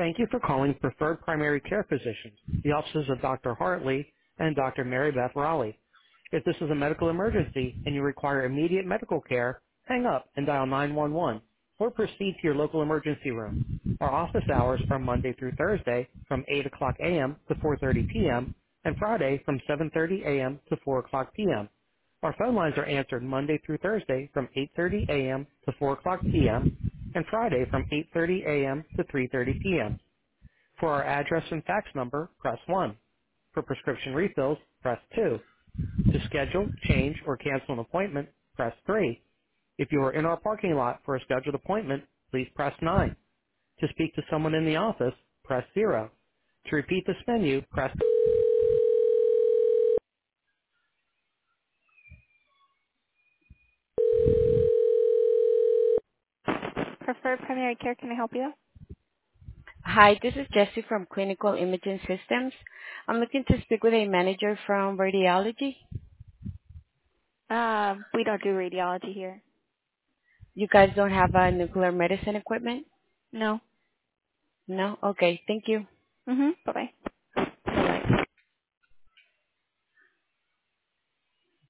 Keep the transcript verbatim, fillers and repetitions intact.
Thank you for calling Preferred Primary Care Physicians, the offices of Doctor Hartley and Doctor Mary Beth Raleigh. If this is a medical emergency and you require immediate medical care, hang up and dial nine one one or proceed to your local emergency room. Our office hours are Monday through Thursday from eight o'clock a m to four thirty p m and Friday from seven thirty a m to four o'clock p m Our phone lines are answered Monday through Thursday from eight thirty a m to four o'clock p m and Friday from eight thirty a m to three thirty p m For our address and fax number, press one. For prescription refills, press two. To schedule, change, or cancel an appointment, press three. If you are in our parking lot for a scheduled appointment, please press nine. To speak to someone in the office, press zero. To repeat this menu, press... Preferred primary care, can I help you? Hi, this is Jessie from Clinical Imaging Systems. I'm looking to speak with a manager from radiology. Uh, we don't do radiology here. You guys don't have uh, nuclear medicine equipment? No. No? Okay, thank you. Mm-hmm. Bye-bye.